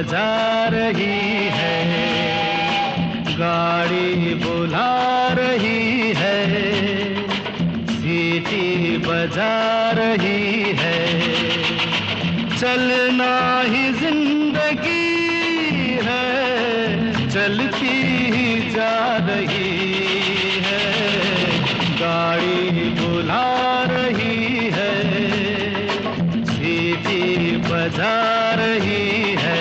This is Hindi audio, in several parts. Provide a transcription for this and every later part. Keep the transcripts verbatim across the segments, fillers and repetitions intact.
बजा रही है, गाड़ी बुला रही है, सीटी बजा रही है। चलना ही जिंदगी है, चलती ही जा रही है, गाड़ी बुला रही है, सीटी बजा रही है।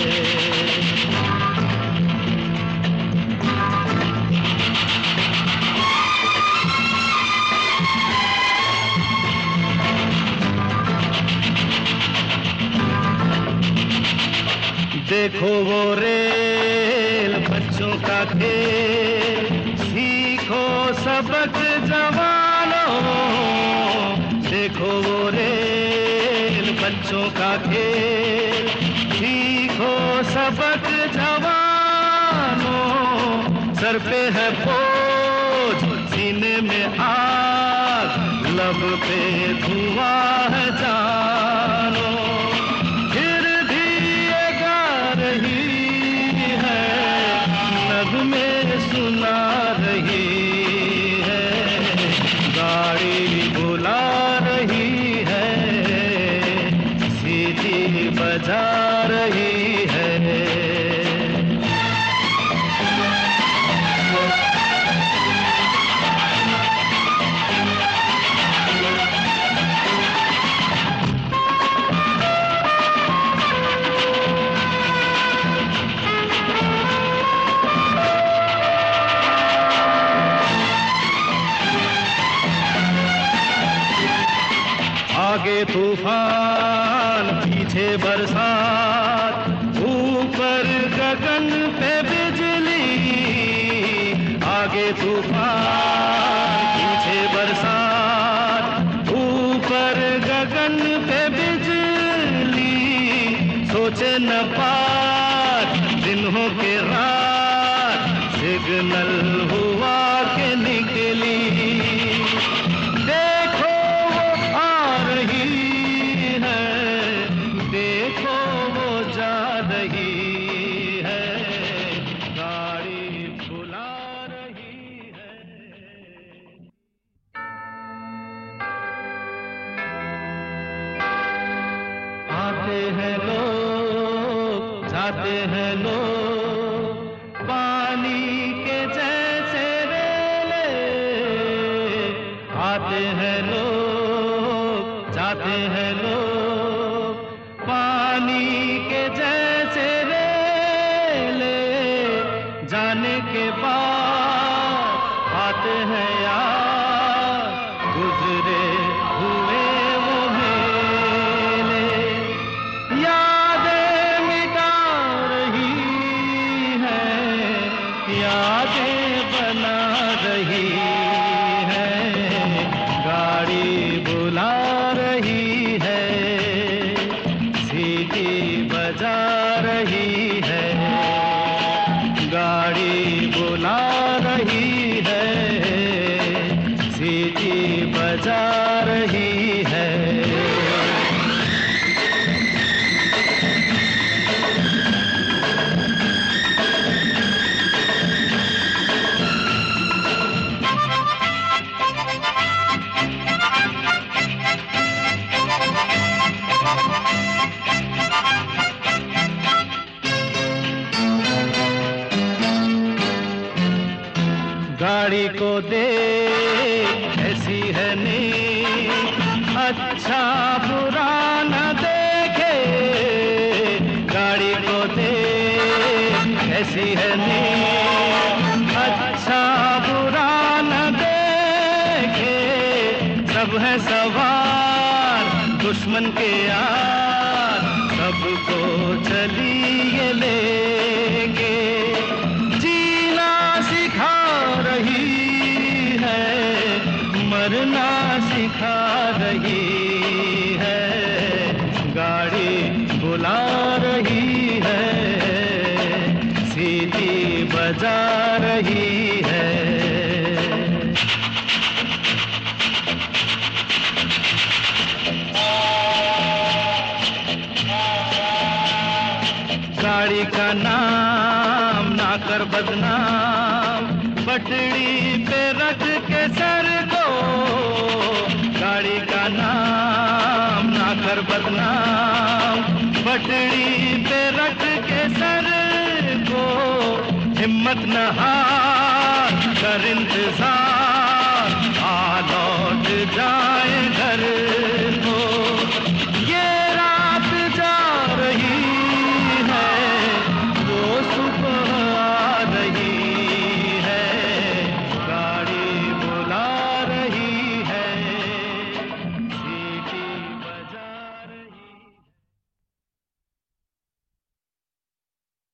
देखो वो रेल बच्चों का खेल, सीखो सबक जवानों। देखो वो रेल बच्चों का खेल, सीखो सबक जवानों। सर पे है बोझ, सीने में आग, लब पे धुआं है जानो। सुना रही है, गाड़ी बुला रही है, सीटी बजा रही है। आगे तूफान, पीछे बरसात, ऊपर गगन पे बिजली। आगे तूफान, पीछे बरसात, ऊपर गगन पे बिजली। सोचे न पार दिन हो के रात, सिग्नल हुआ के निकली। जाते हैं लोग पानी के जैसे रेले, आते हैं लोग, जाते हैं लोग पानी के जैसे रेले। जाने के बाद आते हैं यार, गुजरे हुए वो मेले। यादें बना रही है, गाड़ी बुला रही है, सीटी बजा रही है, गाड़ी बुला रही है, सीटी बजा रही है। गाड़ी को देख ऐसी है नींद, अच्छा बुरा न देखे। गाड़ी को देख ऐसी है नींद, अच्छा बुरा न देखे। सब है सवार दुश्मन के यार, सबको चलिए लेके। मरना सिखा रही है, गाड़ी बुला रही है, सीटी बजा रही है। कर बदनाम, पटड़ी पे रख के सर को, गाड़ी का नाम ना कर बदनाम, पटड़ी पे रख के सर को, हिम्मत न हार कर इंतजार, आ लौट जा।